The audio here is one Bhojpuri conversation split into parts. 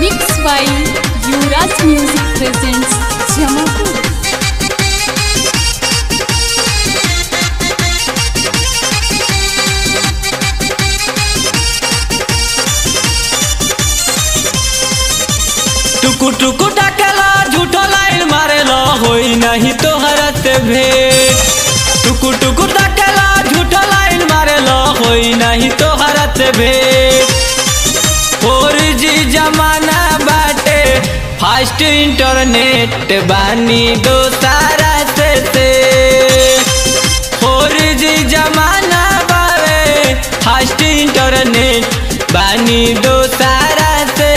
Mixed by Yuvraj Music presents Jamapur. टुकु टुकु टकला झूठो लाइन मारेला होई नहीं तोहरा से भेंट। टुकु टुकु टकला झूठो लाइन मारेला होई नहीं तोहरा से भेंट। 4G जमाना बाटे फास्ट इंटरनेट बानी दोसारा से 4G जमाना बावे फास्ट इंटरनेट बानी दोसारा से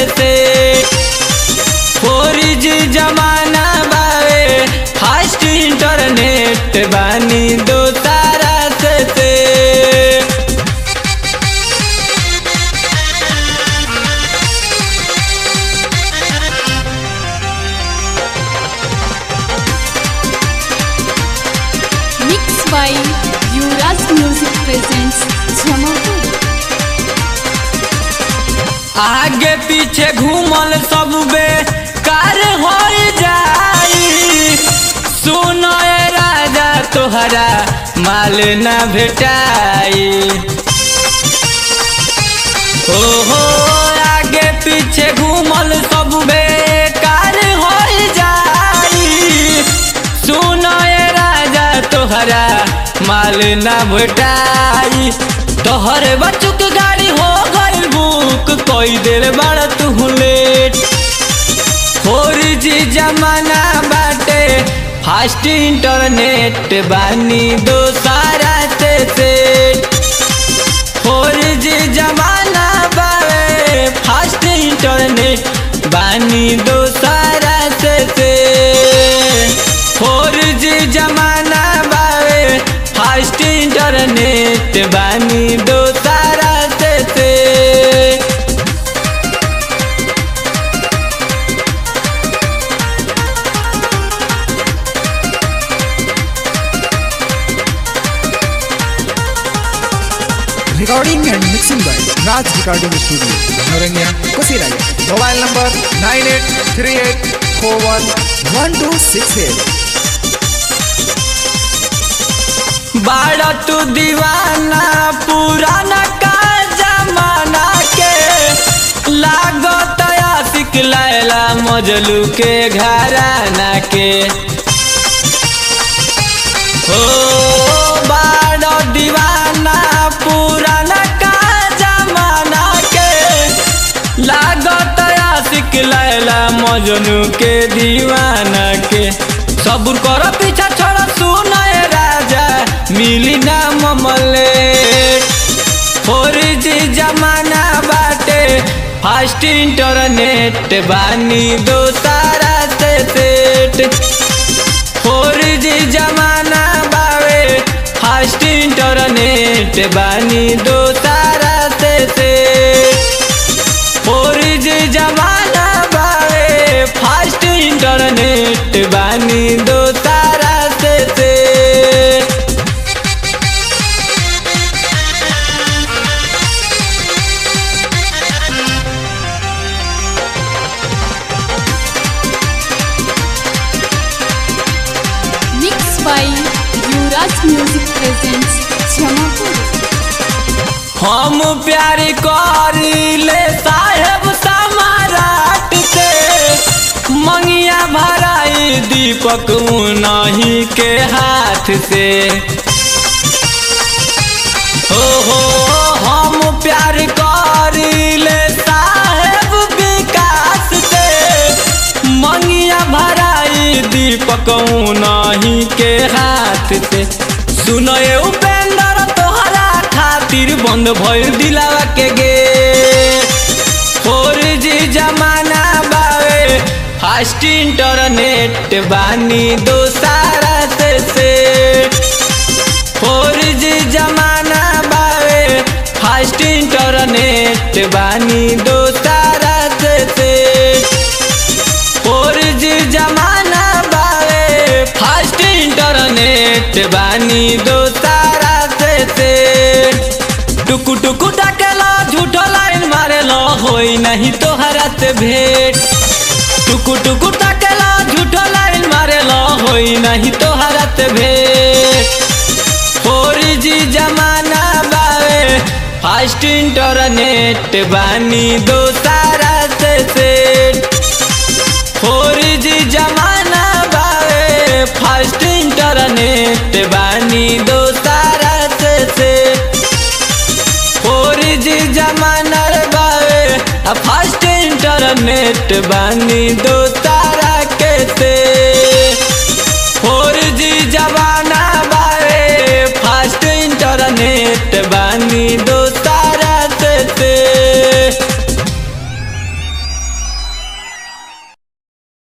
4G जमाना बावे फास्ट इंटरनेट बानी दोसारा से Mixed by Yuvraj Music presents Jamapur. आगे पीछे घूमल सब बेकार हो जाई। सुनो ए राजा तोहरा माल न भेटाई। ओहो आगे पीछे घूमल सब बेकार हो जाई। सुनो ए राजा तोहरा माल न भेटाई। तोहरे बचुक गाड़ी हो गई बुक कोई देर बड़ा तू लेट। 4G जमाना बाटे फास्ट इंटरनेट बानी दोसारा से 4G जमाना बावे फास्ट इंटरनेट बानी दोसारा से 4G जमाना बावे फास्ट इंटरनेट बानी दोसारा से Recording and mixing by Raj Recording Studio, Noranya, Kosiraya. Mobile number 9838411268. बाड़ा तू दीवाना पुराना का जमाना के लागत आशिक लैला मजलू के घराना के। ओ बाड़ा दीवाना पुराना का जमाना के लागत आशिक लैला मजनू के दीवाना के। सबूर कर पीछा छोड़ा सुना ए राजा मिली ना ममले। 4G जमाना बाटे फास्ट इंटरनेट बानी दोसारा से 4G जमाना बावे फास्ट इंटरनेट बानी दोसारा से 4G जमाना बावे फास्ट इंटरनेट बानी दोसारा से Mixed by Yuvraj Music presents Jamapur. हम प्यार करीले साहेब सम्राट से मंगिया भराई दीपक नहीं के हाथ से। ओहो हम प्यार करीले साहेब विकास से मंगिया भराई दीपक नहीं के हाथ से। सुनो ए उपेंद्र तोहरा खातिर बंद भइल दिलावा के गेट। 4G जमाना बावे फास्ट इंटरनेट बानी दोसारा से 4G जमाना बावे फास्ट इंटरनेट बानी दोसारा से 4G जमाना बावे फास्ट इंटरनेट बानी दोसारा से टुकु टुकु टकला झूठो लाइन मारेला होई नहीं नहीं तोहरा से भेंट टुकु टुकु ताकेला झूठो लाइन मारेला होई नहीं तोहरा से भेंट 4G जमाना बावे फास्ट इंटरनेट बानी दोसारा से सेट 4G जमाना बावे फास्ट इंटरनेट बानी दोसारा से सेट 4G जमाना बावे फास्ट इंटरनेट बानी दोसारा के सेट